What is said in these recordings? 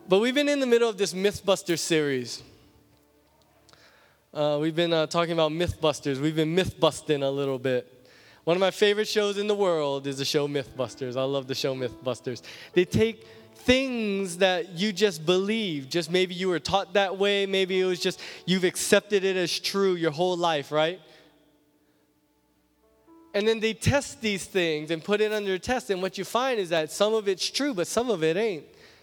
But we've been in the middle of this Mythbuster series. We've been talking about Mythbusters. We've been myth-busting a little bit. One of my favorite shows in the world is the show Mythbusters. I love the show Mythbusters. They take things that you just believe, just maybe you were taught that way, maybe it was just you've accepted it as true your whole life, right? And then they test these things and put it under test, and what you find is that some of it's true, but some of it ain't.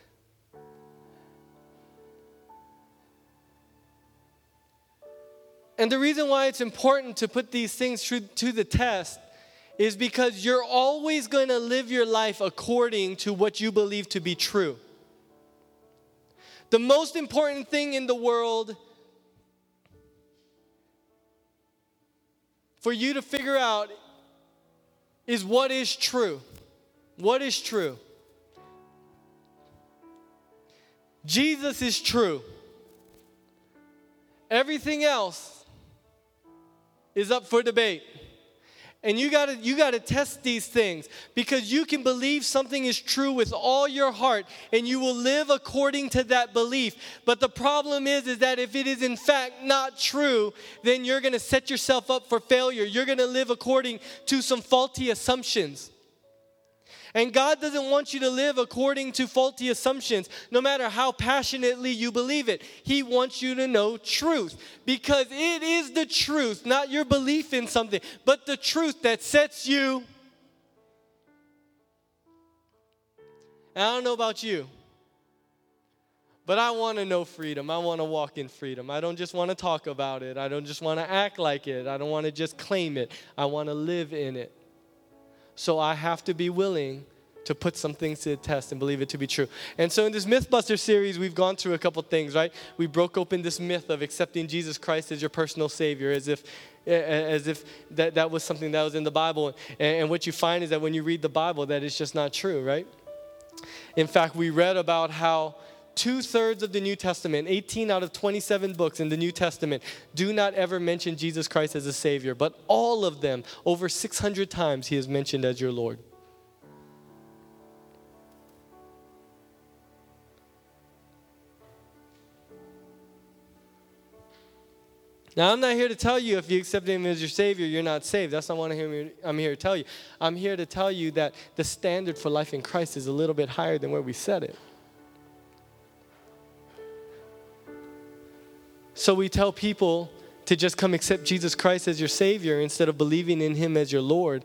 And the reason why it's important to put these things to the test is because you're always going to live your life according to what you believe to be true. The most important thing in the world for you to figure out is what is true. What is true? Jesus is true. Everything else is up for debate. And you gotta test these things, because you can believe something is true with all your heart and you will live according to that belief. But the problem is that if it is in fact not true, then you're gonna set yourself up for failure. You're gonna live according to some faulty assumptions. And God doesn't want you to live according to faulty assumptions, no matter how passionately you believe it. He wants you to know truth, because it is the truth, not your belief in something, but the truth that sets you. And I don't know about you, but I want to know freedom. I want to walk in freedom. I don't just want to talk about it. I don't just want to act like it. I don't want to just claim it. I want to live in it. So I have to be willing to put some things to the test and believe it to be true. And so in this Mythbuster series, we've gone through a couple things, right? We broke open this myth of accepting Jesus Christ as your personal Savior, as if that was something that was in the Bible. And what you find is that when you read the Bible, that it's just not true, right? In fact, we read about how 2/3 of the New Testament, 18 out of 27 books in the New Testament, do not ever mention Jesus Christ as a Savior. But all of them, over 600 times, He is mentioned as your Lord. Now, I'm not here to tell you if you accept Him as your Savior, you're not saved. That's not what I'm here to tell you. I'm here to tell you that the standard for life in Christ is a little bit higher than where we set it. So we tell people to just come accept Jesus Christ as your Savior instead of believing in Him as your Lord.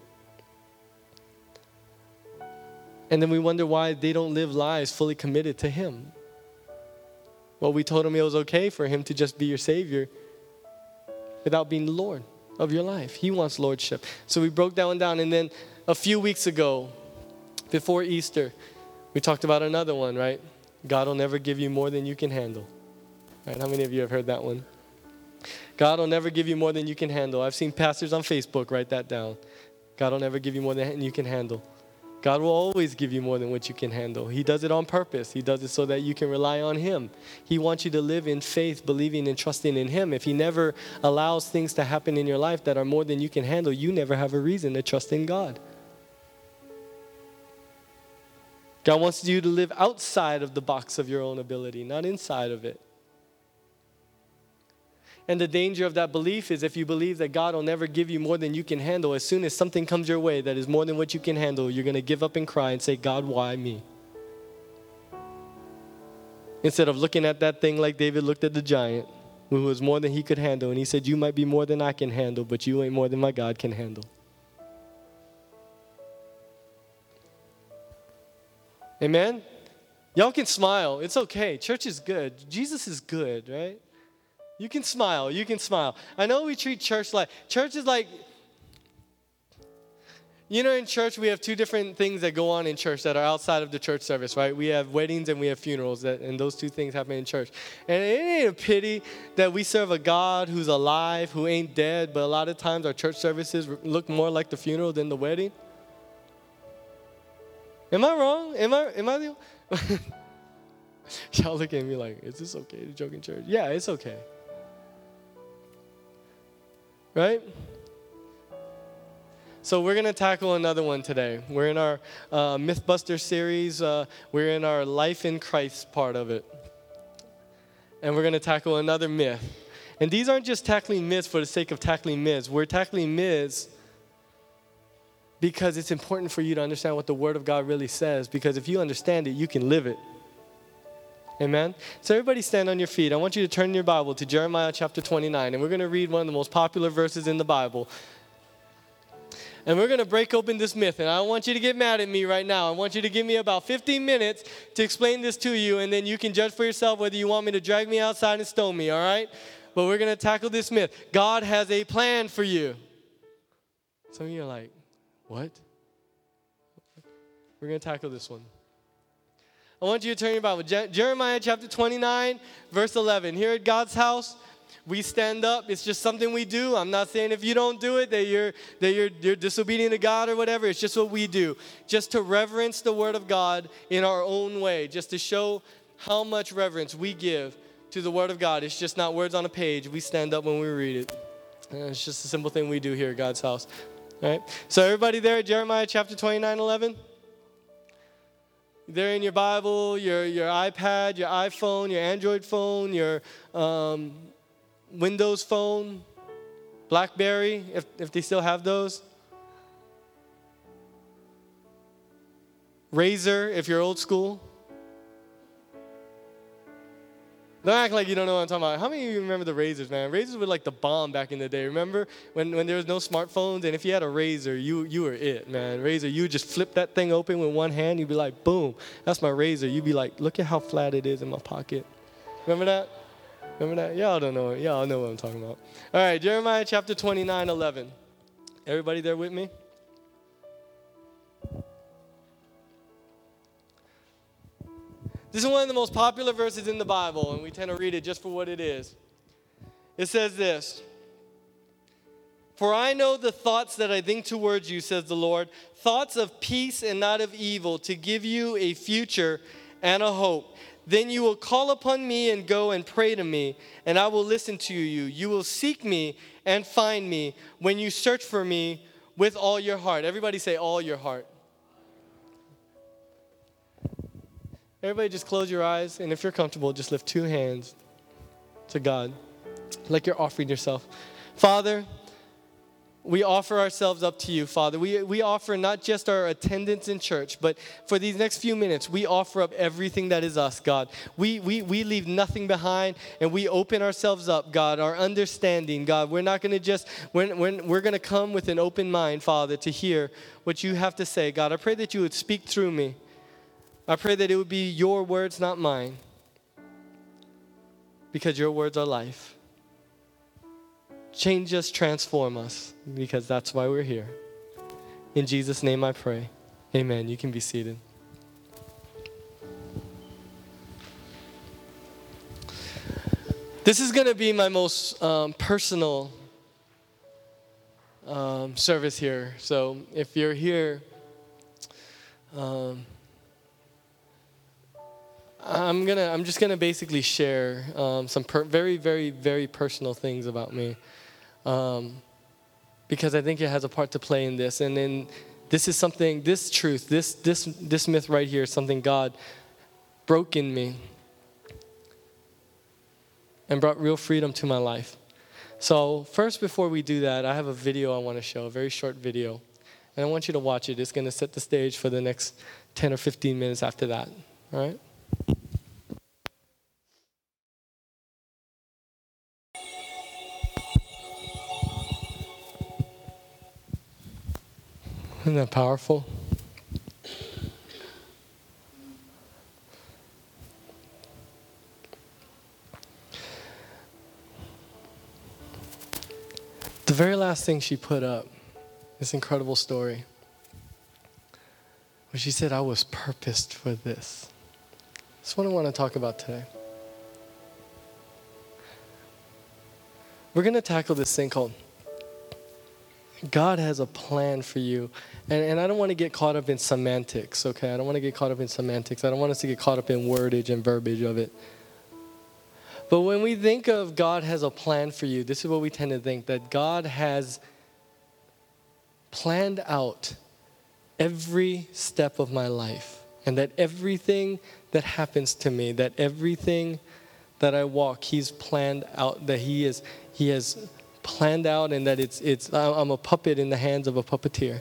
And then we wonder why they don't live lives fully committed to Him. Well, we told them it was okay for Him to just be your Savior without being the Lord of your life. He wants lordship. So we broke that one down. And then a few weeks ago, before Easter, we talked about another one, right? God will never give you more than you can handle. Right, how many of you have heard that one? God will never give you more than you can handle. I've seen pastors on Facebook write that down. God will never give you more than you can handle. God will always give you more than what you can handle. He does it on purpose. He does it so that you can rely on Him. He wants you to live in faith, believing and trusting in Him. If He never allows things to happen in your life that are more than you can handle, you never have a reason to trust in God. God wants you to live outside of the box of your own ability, not inside of it. And the danger of that belief is if you believe that God will never give you more than you can handle, as soon as something comes your way that is more than what you can handle, you're going to give up and cry and say, God, why me? Instead of looking at that thing like David looked at the giant, who was more than he could handle. And he said, you might be more than I can handle, but you ain't more than my God can handle. Amen? Y'all can smile. It's okay. Church is good. Jesus is good, right? You can smile. You can smile. I know we treat church is like, you know, in church we have two different things that go on in church that are outside of the church service, right? We have weddings and we have funerals, and those two things happen in church. And it ain't a pity that we serve a God who's alive, who ain't dead, but a lot of times our church services look more like the funeral than the wedding. Am I wrong? Am I the Y'all look at me like, is this okay to joke in church? Yeah, it's okay. Right? So we're going to tackle another one today. We're in our Mythbuster series. We're in our Life in Christ part of it. And we're going to tackle another myth. And these aren't just tackling myths for the sake of tackling myths. We're tackling myths because it's important for you to understand what the Word of God really says. Because if you understand it, you can live it. Amen? So everybody stand on your feet. I want you to turn your Bible to Jeremiah chapter 29. And we're going to read one of the most popular verses in the Bible. And we're going to break open this myth. And I don't want you to get mad at me right now. I want you to give me about 15 minutes to explain this to you. And then you can judge for yourself whether you want me to drag me outside and stone me, all right? But we're going to tackle this myth. God has a plan for you. Some of you are like, what? We're going to tackle this one. I want you to turn your Bible. Jeremiah chapter 29, verse 11. Here at God's house, we stand up. It's just something we do. I'm not saying if you don't do it that you're disobedient to God or whatever. It's just what we do. Just to reverence the Word of God in our own way. Just to show how much reverence we give to the Word of God. It's just not words on a page. We stand up when we read it. And it's just a simple thing we do here at God's house. All right? So everybody there at Jeremiah chapter 29, 11? There in your Bible, your iPad, your iPhone, your Android phone, your Windows phone, BlackBerry, if they still have those. Razor, if you're old school. Don't act like you don't know what I'm talking about. How many of you remember the Razors, man? Razors were like the bomb back in the day. Remember when there was no smartphones, and if you had a Razor, you were it, man. Razor, you just flip that thing open with one hand. You'd be like, boom, that's my Razor. You'd be like, look at how flat it is in my pocket. Remember that? Remember that? Y'all don't know it. Y'all know what I'm talking about. All right, Jeremiah chapter 29, 11. Everybody there with me? This is one of the most popular verses in the Bible, and we tend to read it just for what it is. It says this: "For I know the thoughts that I think towards you, says the Lord, thoughts of peace and not of evil, to give you a future and a hope. Then you will call upon me and go and pray to me, and I will listen to you. You will seek me and find me when you search for me with all your heart." Everybody say, all your heart. Everybody just close your eyes, and if you're comfortable, just lift two hands to God, like you're offering yourself. Father, we offer ourselves up to you, Father. We offer not just our attendance in church, but for these next few minutes, we offer up everything that is us, God. We leave nothing behind, and we open ourselves up, God, our understanding, God. We're not going to just, we're going to come with an open mind, Father, to hear what you have to say, God. I pray that you would speak through me. I pray that it would be your words, not mine, because your words are life. Change us, transform us, because that's why we're here. In Jesus' name I pray. Amen. You can be seated. This is going to be my most personal service here. So if you're here, I'm just gonna basically share some very, very, very personal things about me, because I think it has a part to play in this. And then this is something, this truth, this myth right here is something God broke in me and brought real freedom to my life. So first, before we do that, I have a video I want to show, a very short video, and I want you to watch it. It's gonna set the stage for the next 10 or 15 minutes after that. All right? Isn't that powerful? The very last thing she put up, this incredible story, where she said, I was purposed for this. That's what I want to talk about today. We're going to tackle this thing called God has a plan for you. And I don't want to get caught up in semantics, okay? I don't want to get caught up in semantics. I don't want us to get caught up in wordage and verbiage of it. But when we think of God has a plan for you, this is what we tend to think, that God has planned out every step of my life, and that everything that happens to me, that everything that I walk, He's planned out, that He has planned out, and that I'm a puppet in the hands of a puppeteer.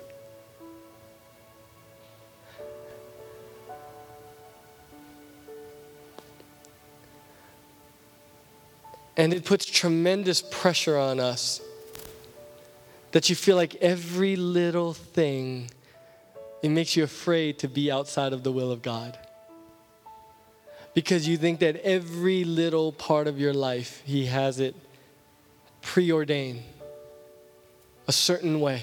And it puts tremendous pressure on us that you feel like every little thing, it makes you afraid to be outside of the will of God. Because you think that every little part of your life, He has it preordained a certain way.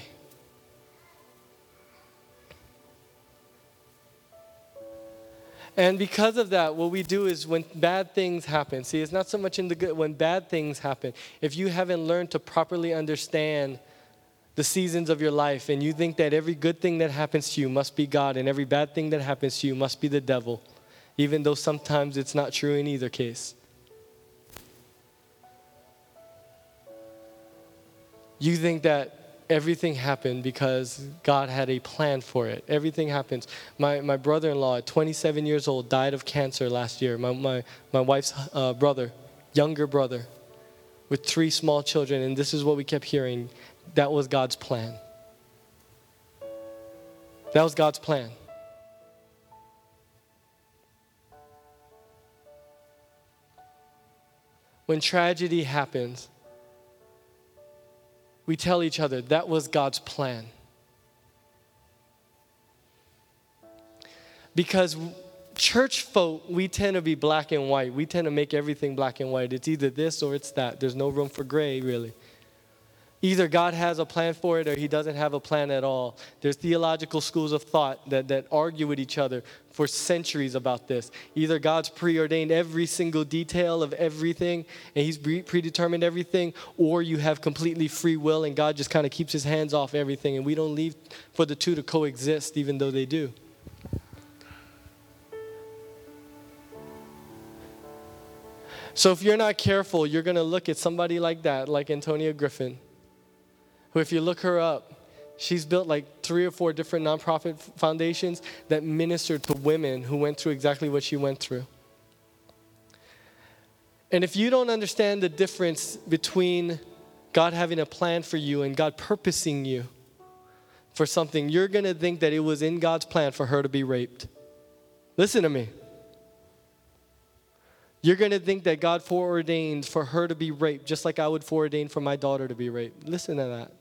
And because of that, what we do is when bad things happen, see, it's not so much in the good, when bad things happen, if you haven't learned to properly understand the seasons of your life, and you think that every good thing that happens to you must be God, and every bad thing that happens to you must be the devil, even though sometimes it's not true in either case. You think that everything happened because God had a plan for it. Everything happens. My brother-in-law at 27 years old died of cancer last year. My wife's brother, younger brother, with 3 small children, and this is what we kept hearing. That was God's plan. That was God's plan. When tragedy happens, we tell each other, that was God's plan. Because church folk, we tend to be black and white. We tend to make everything black and white. It's either this or it's that. There's no room for gray, really. Either God has a plan for it or He doesn't have a plan at all. There's theological schools of thought that argue with each other for centuries about this. Either God's preordained every single detail of everything and He's predetermined everything, or you have completely free will and God just kind of keeps His hands off everything, and we don't leave for the two to coexist even though they do. So if you're not careful, you're going to look at somebody like that, like Antonia Griffin, who, if you look her up, she's built like 3 or 4 different nonprofit foundations that ministered to women who went through exactly what she went through. And if you don't understand the difference between God having a plan for you and God purposing you for something, you're going to think that it was in God's plan for her to be raped. Listen to me. You're going to think that God foreordained for her to be raped, just like I would foreordain for my daughter to be raped. Listen to that.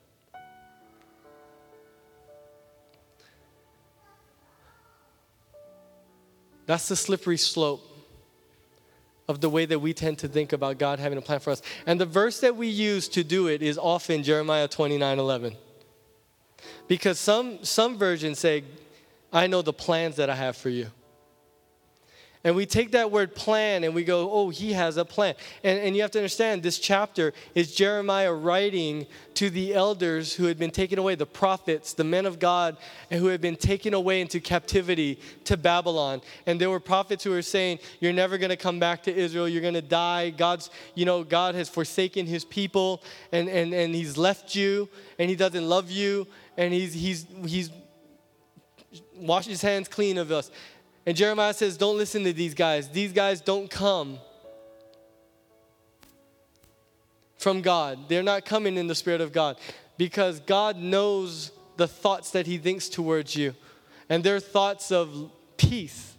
That's the slippery slope of the way that we tend to think about God having a plan for us. And the verse that we use to do it is often Jeremiah 29:11. Because some versions say, I know the plans that I have for you. And we take that word plan and we go, oh, He has a plan. And you have to understand, this chapter is Jeremiah writing to the elders who had been taken away, the prophets, the men of God, and who had been taken away into captivity to Babylon. And there were prophets who were saying, you're never going to come back to Israel. You're going to die. God has forsaken His people, and He's left you, and He doesn't love you, and He's washed His hands clean of us. And Jeremiah says, don't listen to these guys. These guys don't come from God. They're not coming in the Spirit of God, because God knows the thoughts that He thinks towards you. And they're thoughts of peace,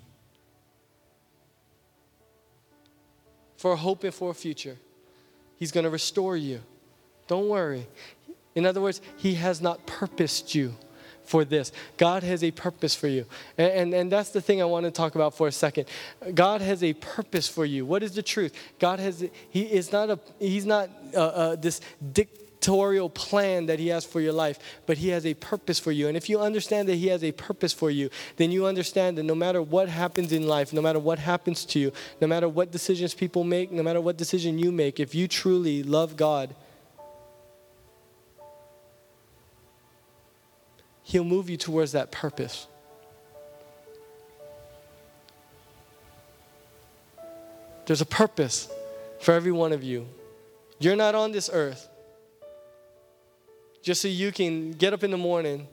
for hope and for a future. He's going to restore you. Don't worry. In other words, He has not purposed you for this. God has a purpose for you. And that's the thing I want to talk about for a second. God has a purpose for you. What is the truth? He's not this dictatorial plan that He has for your life, but He has a purpose for you. And if you understand that He has a purpose for you, then you understand that no matter what happens in life, no matter what happens to you, no matter what decisions people make, no matter what decision you make, if you truly love God, He'll move you towards that purpose. There's a purpose for every one of you. You're not on this earth just so you can get up in the morning,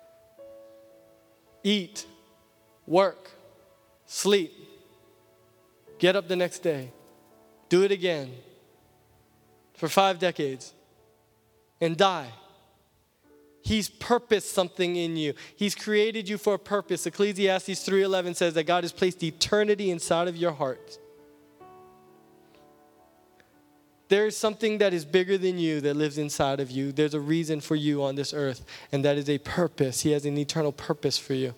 eat, work, sleep, get up the next day, do it again for 5 decades, and die. He's purposed something in you. He's created you for a purpose. Ecclesiastes 3:11 says that God has placed eternity inside of your heart. There is something that is bigger than you that lives inside of you. There's a reason for you on this earth, and that is a purpose. He has an eternal purpose for you.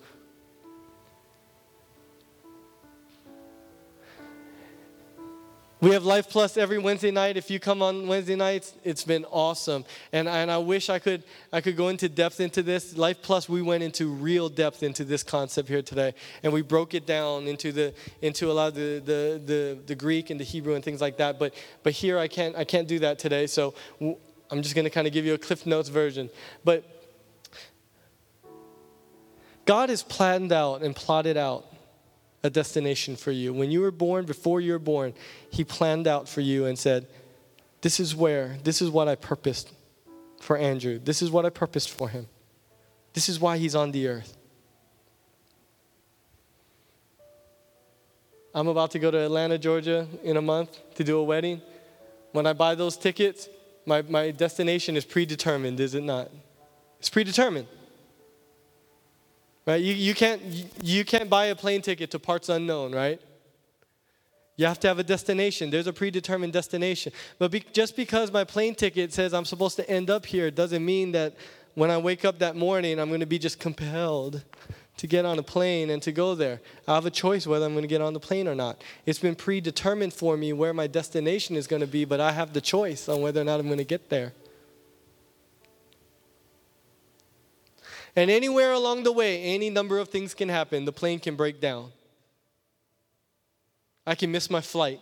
We have Life Plus every Wednesday night. If you come on Wednesday nights, it's been awesome. And I wish I could go into depth into this. Life Plus, we went into real depth into this concept here today. And we broke it down into a lot of the Greek and the Hebrew and things like that. But here I can't do that today. So I'm just going to kind of give you a Cliff Notes version. But God has planned out and plotted out a destination for you. When you were born, before you were born, He planned out for you and said, this is what I purposed for Andrew. This is what I purposed for him. This is why he's on the earth. I'm about to go to Atlanta, Georgia in a month to do a wedding. When I buy those tickets, my destination is predetermined, is it not? It's predetermined. Right? You can't buy a plane ticket to parts unknown, right? You have to have a destination. There's a predetermined destination. But just because my plane ticket says I'm supposed to end up here doesn't mean that when I wake up that morning, I'm going to be just compelled to get on a plane and to go there. I have a choice whether I'm going to get on the plane or not. It's been predetermined for me where my destination is going to be, but I have the choice on whether or not I'm going to get there. And anywhere along the way, any number of things can happen. The plane can break down. I can miss my flight.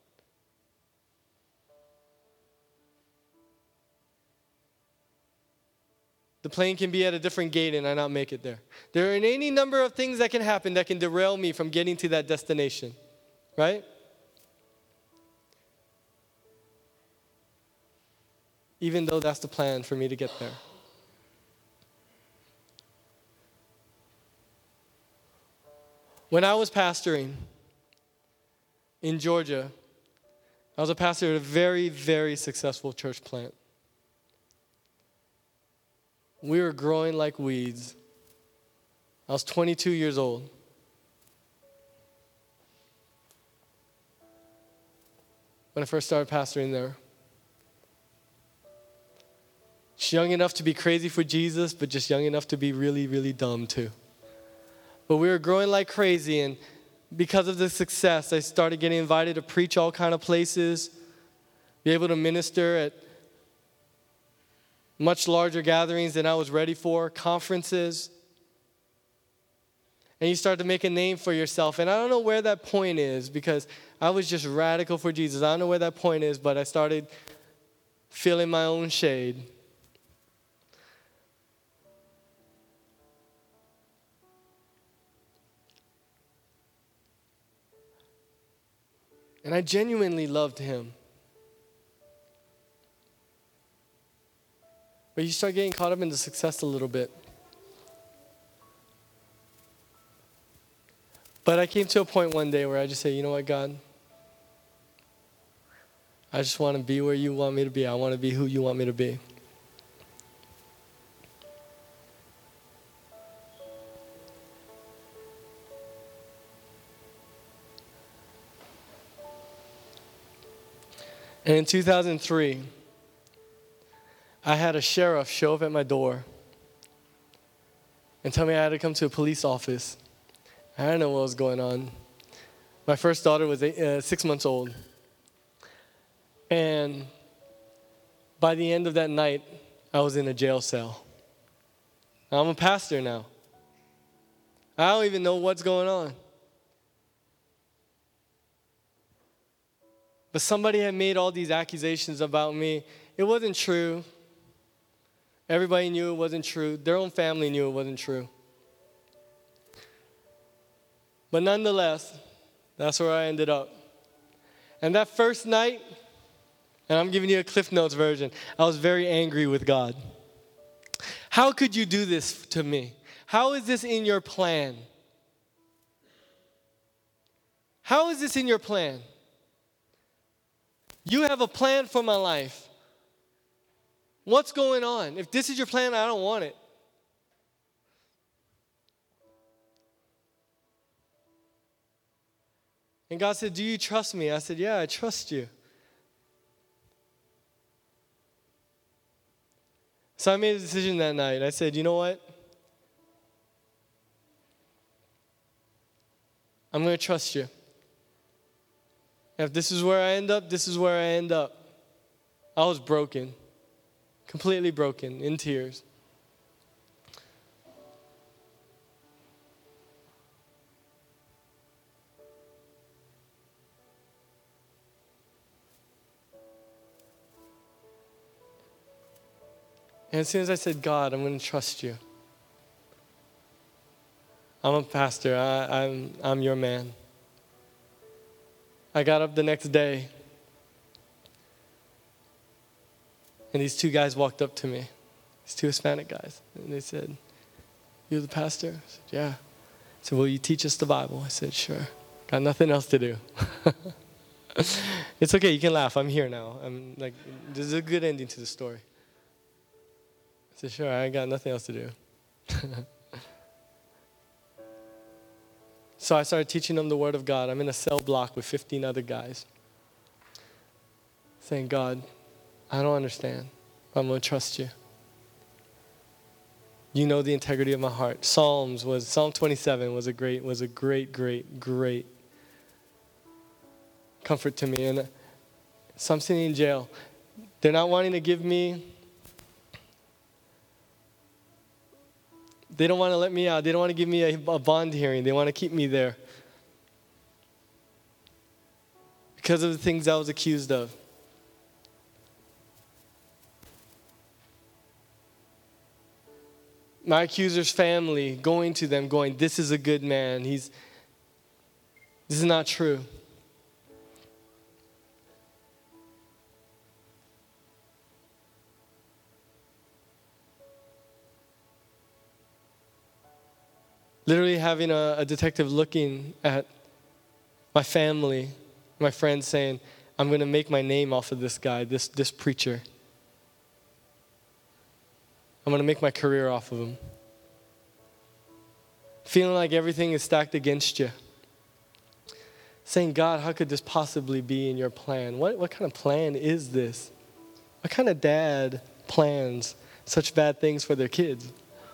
The plane can be at a different gate and I not make it there. There are any number of things that can happen that can derail me from getting to that destination, right? Even though that's the plan for me to get there. When I was pastoring in Georgia, I was a pastor at a very, very successful church plant. We were growing like weeds. I was 22 years old. When I first started pastoring there. Just young enough to be crazy for Jesus, but just young enough to be really, really dumb too. But we were growing like crazy, and because of the success, I started getting invited to preach all kind of places, be able to minister at much larger gatherings than I was ready for, conferences. And you start to make a name for yourself. And I don't know where that point is, because I was just radical for Jesus. I don't know where that point is, but I started feeling my own shade. And I genuinely loved him. But you start getting caught up in the success a little bit. But I came to a point one day where I just said, you know what, God? I just want to be where you want me to be. I want to be who you want me to be. And in 2003, I had a sheriff show up at my door and tell me I had to come to a police office. I didn't know what was going on. My first daughter was 6 months old. And by the end of that night, I was in a jail cell. I'm a pastor now. I don't even know what's going on. But somebody had made all these accusations about me. It wasn't true. Everybody knew it wasn't true. Their own family knew it wasn't true. But nonetheless, that's where I ended up. And that first night, and I'm giving you a Cliff Notes version, I was very angry with God. How could you do this to me? How is this in your plan? How is this in your plan? You have a plan for my life. What's going on? If this is your plan, I don't want it. And God said, do you trust me? I said, yeah, I trust you. So I made a decision that night. I said, you know what? I'm going to trust you. If this is where I end up, this is where I end up. I was broken, completely broken, in tears. And as soon as I said, God, I'm going to trust you. I'm a pastor. I'm your man. I got up the next day, and these two guys walked up to me, these two Hispanic guys, and they said, you're the pastor? I said, yeah. I said, will you teach us the Bible? I said, sure. Got nothing else to do. It's okay, you can laugh. I'm here now. This is a good ending to the story. I said, sure, I ain't got nothing else to do. So I started teaching them the Word of God. I'm in a cell block with 15 other guys. Saying, God, I don't understand, but I'm going to trust you. You know the integrity of my heart. Psalm 27 was a great comfort to me. And so I'm sitting in jail. They're not wanting to give me, they don't want to let me out. They don't want to give me a bond hearing. They want to keep me there because of the things I was accused of. My accuser's family going to them going, this is a good man. This is not true. Literally having a detective looking at my family, my friends saying, I'm going to make my name off of this guy, this preacher. I'm going to make my career off of him. Feeling like everything is stacked against you. Saying, God, how could this possibly be in your plan? What kind of plan is this? What kind of dad plans such bad things for their kids?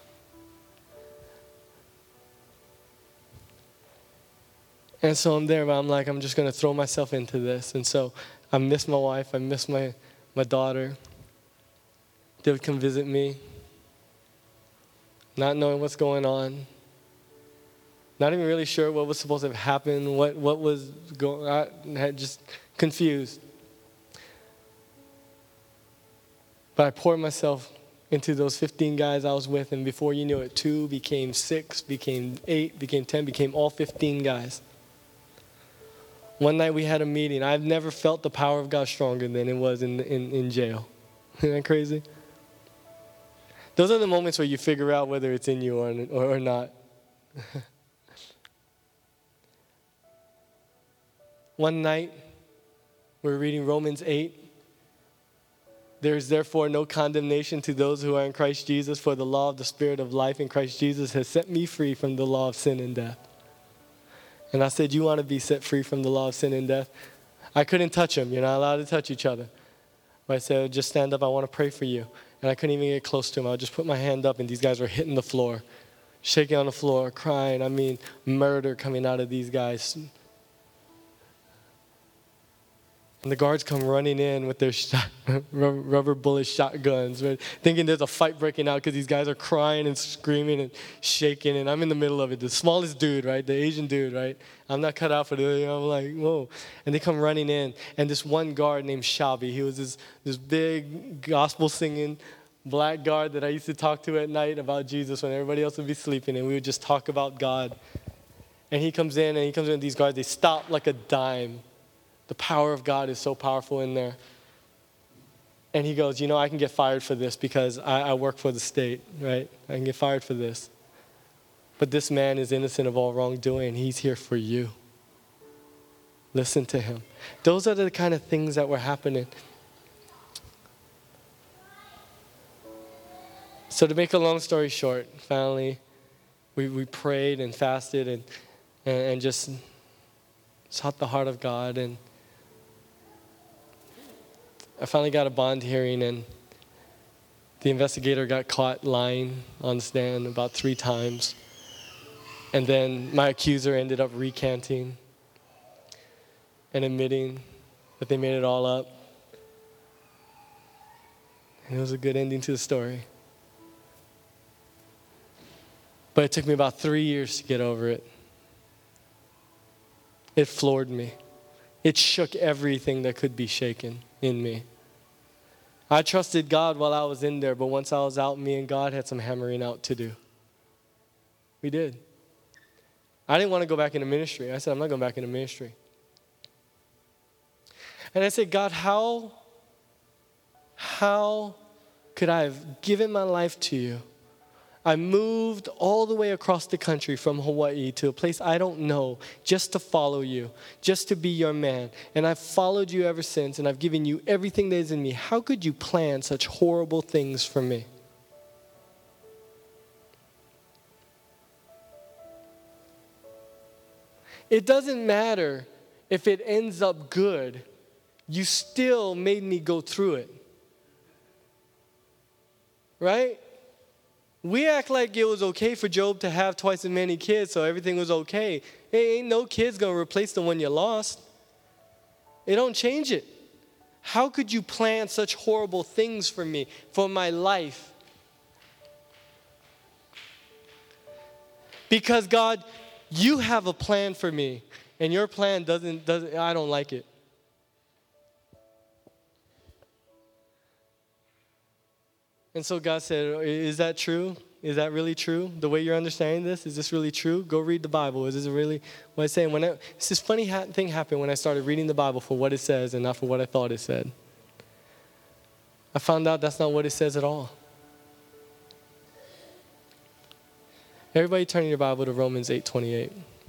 And so I'm there, but I'm just going to throw myself into this. And so I miss my wife. I miss my daughter. They would come visit me, not knowing what's going on, not even really sure what was supposed to have happened, what was going on. I had just confused. But I poured myself into those 15 guys I was with, and before you knew it, 2 became 6, became 8, became 10, became all 15 guys. One night we had a meeting. I've never felt the power of God stronger than it was in jail. Isn't that crazy? Those are the moments where you figure out whether it's in you or not. One night, we were reading Romans 8. There is therefore no condemnation to those who are in Christ Jesus, for the law of the Spirit of life in Christ Jesus has set me free from the law of sin and death. And I said, you want to be set free from the law of sin and death? I couldn't touch him. You're not allowed to touch each other. But I said, just stand up. I want to pray for you. And I couldn't even get close to him. I would just put my hand up, and these guys were hitting the floor, shaking on the floor, crying. Murder coming out of these guys. And the guards come running in with their rubber bullet shotguns, right? Thinking there's a fight breaking out because these guys are crying and screaming and shaking, and I'm in the middle of it. The smallest dude, right? The Asian dude, right? I'm not cut out for this. I'm like, whoa. And they come running in, and this one guard named Shabby, he was this big gospel-singing black guard that I used to talk to at night about Jesus when everybody else would be sleeping, and we would just talk about God. And he comes in, and these guards, they stop like a dime. The power of God is so powerful in there. And he goes, I can get fired for this because I work for the state, right? I can get fired for this. But this man is innocent of all wrongdoing. He's here for you. Listen to him. Those are the kind of things that were happening. So to make a long story short, finally, we prayed and fasted and just sought the heart of God. And I finally got a bond hearing, and the investigator got caught lying on the stand about 3 times. And then my accuser ended up recanting and admitting that they made it all up. And it was a good ending to the story. But it took me about 3 years to get over it. It floored me. It shook everything that could be shaken in me. I trusted God while I was in there, but once I was out, me and God had some hammering out to do. We did. I didn't want to go back into ministry. I said, I'm not going back into ministry. And I said, God, how could I have given my life to you? I moved all the way across the country from Hawaii to a place I don't know just to follow you, just to be your man. And I've followed you ever since, and I've given you everything that is in me. How could you plan such horrible things for me? It doesn't matter if it ends up good. You still made me go through it. Right? We act like it was okay for Job to have twice as many kids, so everything was okay. Hey, ain't no kid's going to replace the one you lost. It don't change it. How could you plan such horrible things for me, for my life? Because God, you have a plan for me, and your plan doesn't I don't like it. And so God said, is that true? Is that really true? The way you're understanding this, is this really true? Go read the Bible. Is this really what it's saying? It's this funny thing happened when I started reading the Bible for what it says and not for what I thought it said. I found out that's not what it says at all. Everybody turn your Bible to Romans 8:28.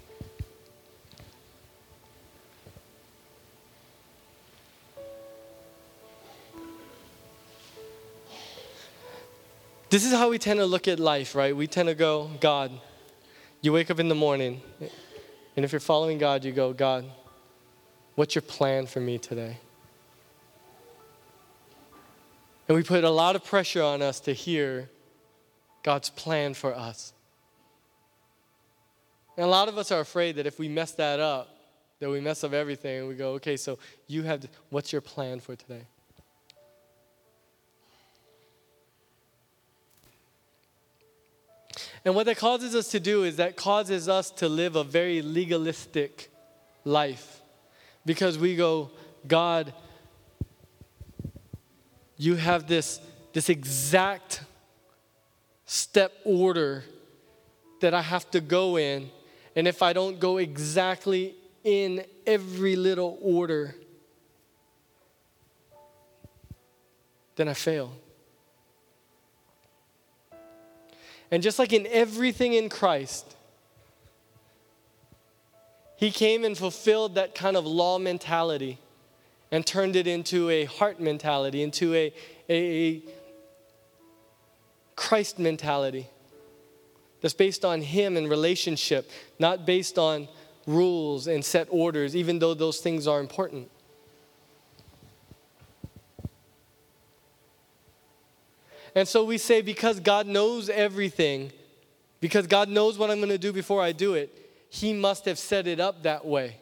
This is how we tend to look at life, right? We tend to go, God, you wake up in the morning, and if you're following God, you go, God, what's your plan for me today? And we put a lot of pressure on us to hear God's plan for us. And a lot of us are afraid that if we mess that up, that we mess up everything, and we go, okay, so what's your plan for today? And what that causes us to do is that causes us to live a very legalistic life. Because we go, God, you have this exact step order that I have to go in. And if I don't go exactly in every little order, then I fail. And just like in everything in Christ, he came and fulfilled that kind of law mentality and turned it into a heart mentality, into a Christ mentality that's based on him and relationship, not based on rules and set orders, even though those things are important. And so we say, because God knows everything, because God knows what I'm going to do before I do it, he must have set it up that way.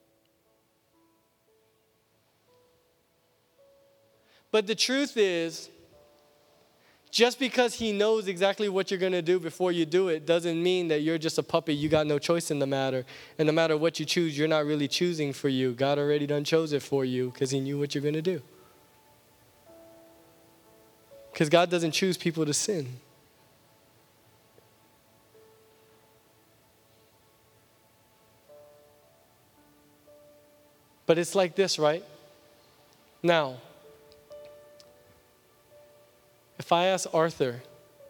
But the truth is, just because he knows exactly what you're going to do before you do it doesn't mean that you're just a puppet. You got no choice in the matter. And no matter what you choose, you're not really choosing for you. God already done chose it for you because he knew what you're going to do. Because God doesn't choose people to sin. But it's like this, right? Now, If I ask Arthur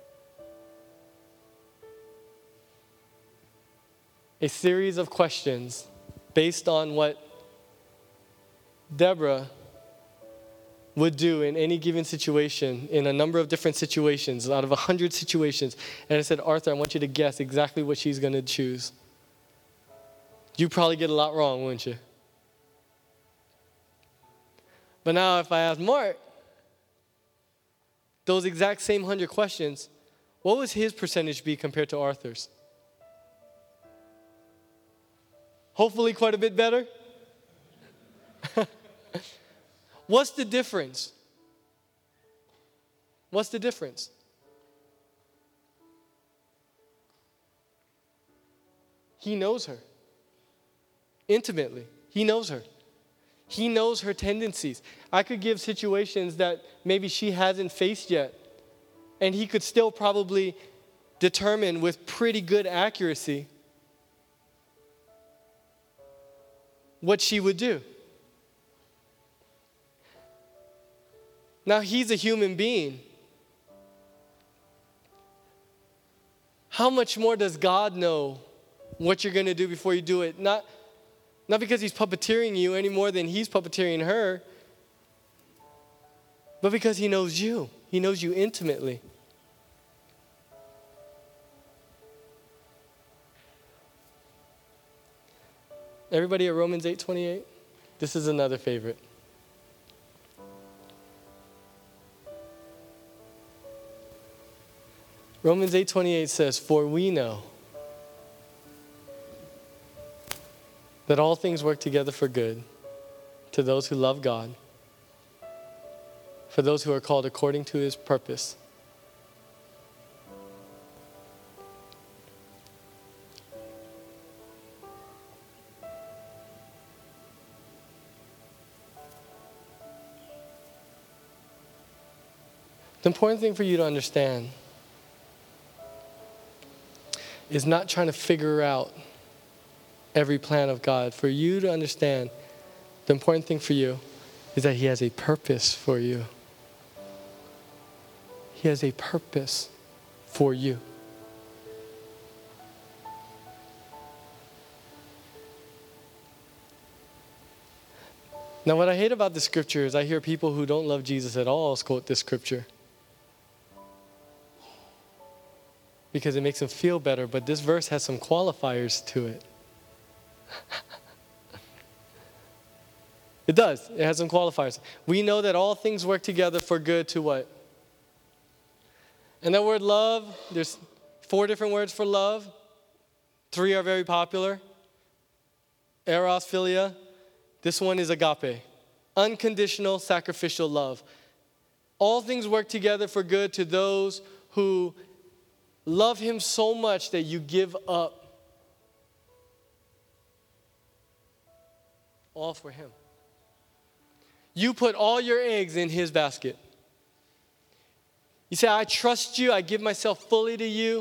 a series of questions based on what Deborah would do in any given situation, in a number of different situations, out of 100 situations, and I said, Arthur, I want you to guess exactly what she's going to choose, you'd probably get a lot wrong, wouldn't you? But now if I ask Mark those exact same 100 questions, what would his percentage be compared to Arthur's? Hopefully quite a bit better. What's the difference? What's the difference? He knows her intimately. He knows her. He knows her tendencies. I could give situations that maybe she hasn't faced yet, and he could still probably determine with pretty good accuracy what she would do. Now, he's a human being. How much more does God know what you're going to do before you do it? Not because he's puppeteering you any more than he's puppeteering her, but because he knows you. He knows you intimately. Everybody at Romans 8:28? This is another favorite. Romans 8:28 says, "For we know that all things work together for good to those who love God, for those who are called according to his purpose." The important thing for you to understand is not trying to figure out every plan of God. For you to understand, the important thing for you is that he has a purpose for you. He has a purpose for you. Now, what I hate about this scripture is I hear people who don't love Jesus at all quote this scripture because it makes them feel better, but this verse has some qualifiers to it. It does. It has some qualifiers. We know that all things work together for good to what? And that word love, there's 4 different words for love. 3 are very popular. Eros, philia. This one is agape. Unconditional, sacrificial love. All things work together for good to those who love him so much that you give up all for him. You put all your eggs in his basket. You say, I trust you. I give myself fully to you.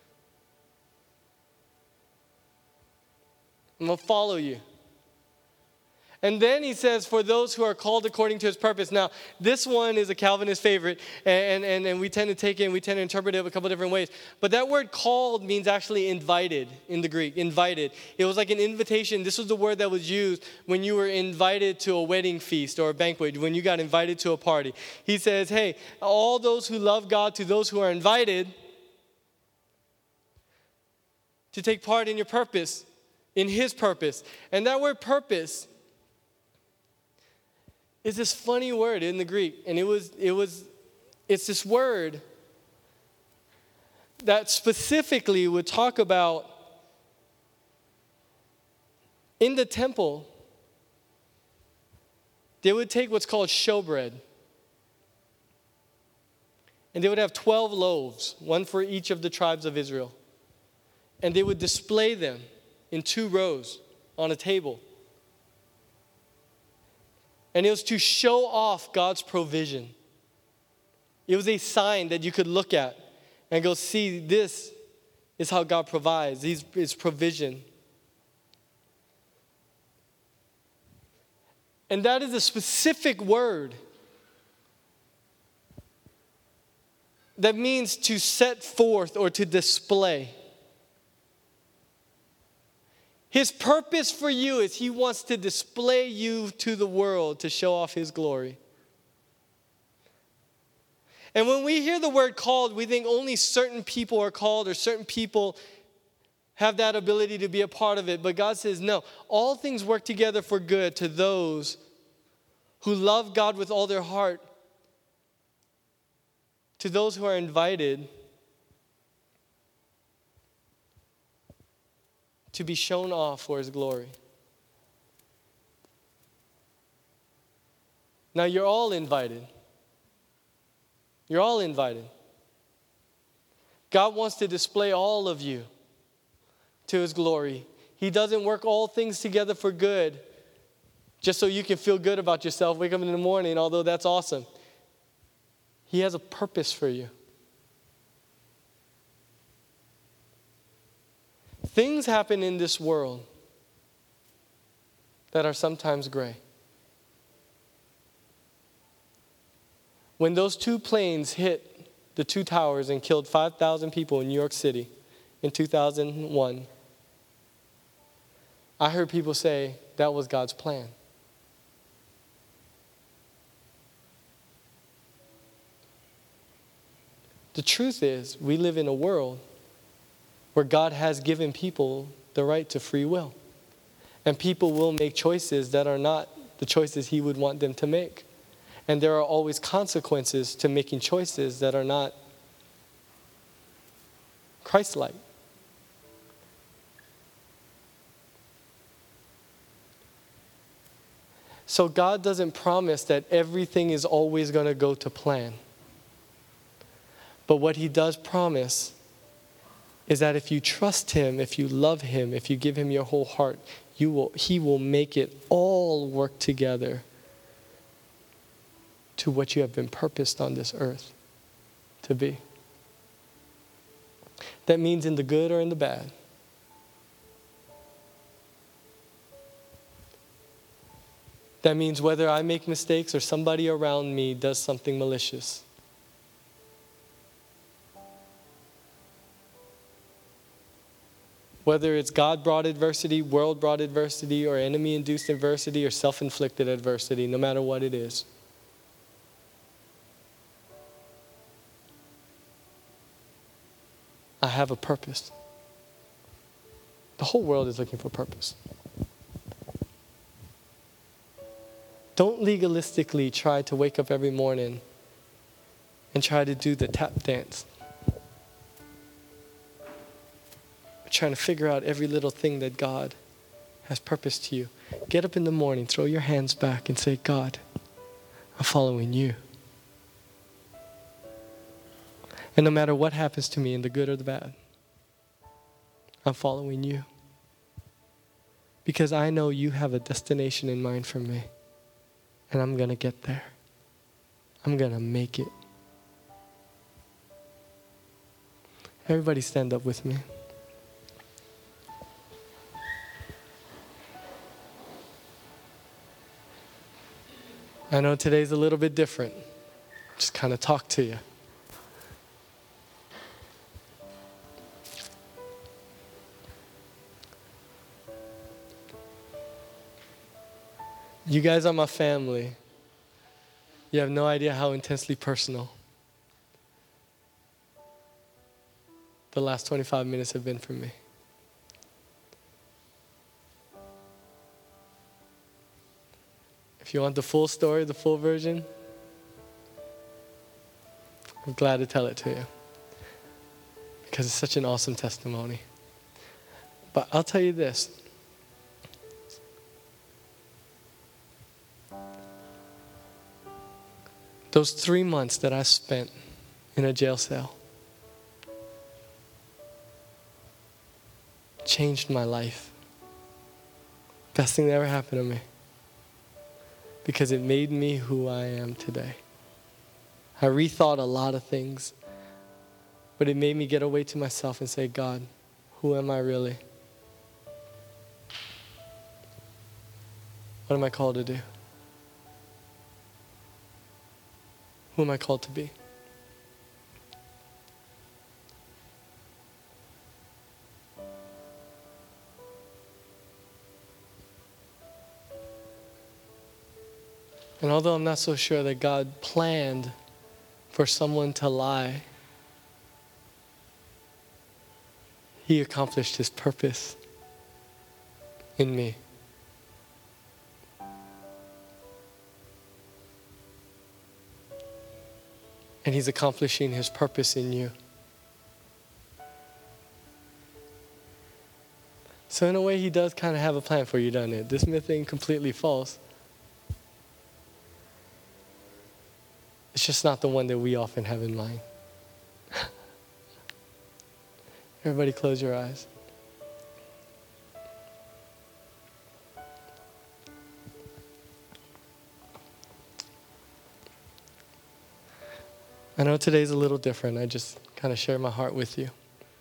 I'm going to follow you. And then he says, for those who are called according to his purpose. Now, this one is a Calvinist favorite, and we tend to take it and we tend to interpret it a couple different ways. But that word called means actually invited in the Greek, invited. It was like an invitation. This was the word that was used when you were invited to a wedding feast or a banquet, when you got invited to a party. He says, hey, all those who love God, to those who are invited to take part in your purpose, in his purpose. And that word purpose is this funny word in the Greek, and it's this word that specifically would talk about in the temple, they would take what's called showbread, and they would have 12 loaves, one for each of the tribes of Israel, and they would display them in 2 rows on a table. And it was to show off God's provision. It was a sign that you could look at and go, see, this is how God provides. His provision. And that is a specific word that means to set forth or to display. His purpose for you is he wants to display you to the world to show off his glory. And when we hear the word called, we think only certain people are called or certain people have that ability to be a part of it. But God says, no, all things work together for good to those who love God with all their heart, to those who are invited to be shown off for his glory. Now you're all invited. You're all invited. God wants to display all of you to his glory. He doesn't work all things together for good just so you can feel good about yourself, wake up in the morning, although that's awesome. He has a purpose for you. Things happen in this world that are sometimes gray. When those two planes hit the two towers and killed 5,000 people in New York City in 2001, I heard people say that was God's plan. The truth is, we live in a world where God has given people the right to free will. And people will make choices that are not the choices he would want them to make. And there are always consequences to making choices that are not Christ-like. So God doesn't promise that everything is always going to go to plan. But what he does promise is that if you trust him, if you love him, if you give him your whole heart, he will make it all work together to what you have been purposed on this earth to be. That means in the good or in the bad. That means whether I make mistakes or somebody around me does something malicious. Whether it's God-brought adversity, world-brought adversity, or enemy-induced adversity, or self-inflicted adversity, no matter what it is. I have a purpose. The whole world is looking for purpose. Don't legalistically try to wake up every morning and try to do the tap dance. Trying to figure out every little thing that God has purposed to you. Get up in the morning, throw your hands back and say, God, I'm following you. And no matter what happens to me in the good or the bad, I'm following you. Because I know you have a destination in mind for me. And I'm going to get there. I'm going to make it. Everybody stand up with me. I know today's a little bit different. Just kind of talk to you. You guys are my family. You have no idea how intensely personal the last 25 minutes have been for me. If you want the full story, the full version, I'm glad to tell it to you. Because it's such an awesome testimony. But I'll tell you this. Those 3 months that I spent in a jail cell changed my life. Best thing that ever happened to me. Because it made me who I am today. I rethought a lot of things, but it made me get away to myself and say, God, who am I really? What am I called to do? Who am I called to be? And although I'm not so sure that God planned for someone to lie, He accomplished His purpose in me. And He's accomplishing His purpose in you. So in a way, He does kind of have a plan for you, doesn't it? This myth ain't completely false. It's just not the one that we often have in mind. Everybody close your eyes. I know today's a little different. I just kind of share my heart with you.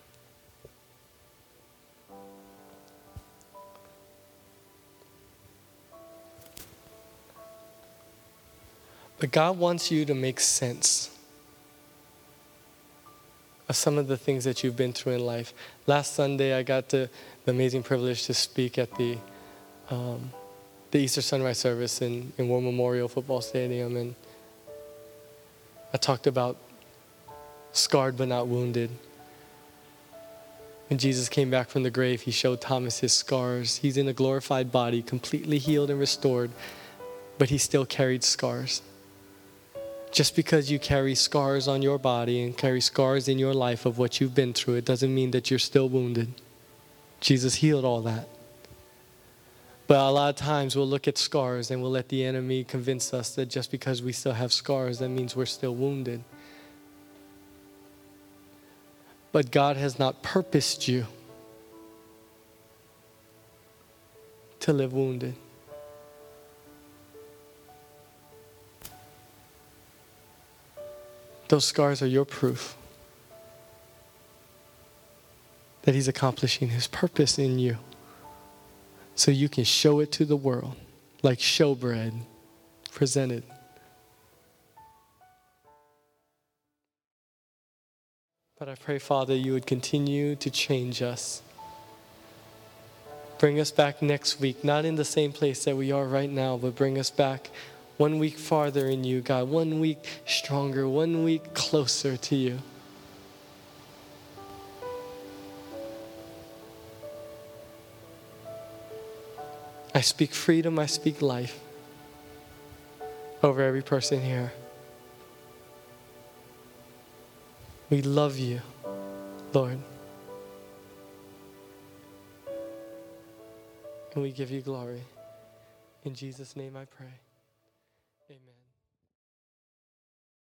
But God wants you to make sense of some of the things that you've been through in life. Last Sunday, I got the amazing privilege to speak at the Easter sunrise service in War Memorial Football Stadium, and I talked about scarred but not wounded. When Jesus came back from the grave, He showed Thomas His scars. He's in a glorified body, completely healed and restored, but He still carried scars. Just because you carry scars on your body and carry scars in your life of what you've been through, it doesn't mean that you're still wounded. Jesus healed all that. But a lot of times we'll look at scars and we'll let the enemy convince us that just because we still have scars, that means we're still wounded. But God has not purposed you to live wounded. Those scars are your proof that He's accomplishing His purpose in you, so you can show it to the world like showbread presented. But I pray, Father, You would continue to change us. Bring us back next week, not in the same place that we are right now, but bring us back 1 week farther in You, God, 1 week stronger, 1 week closer to You. I speak freedom, I speak life over every person here. We love You, Lord. And we give You glory. In Jesus' name I pray. Amen.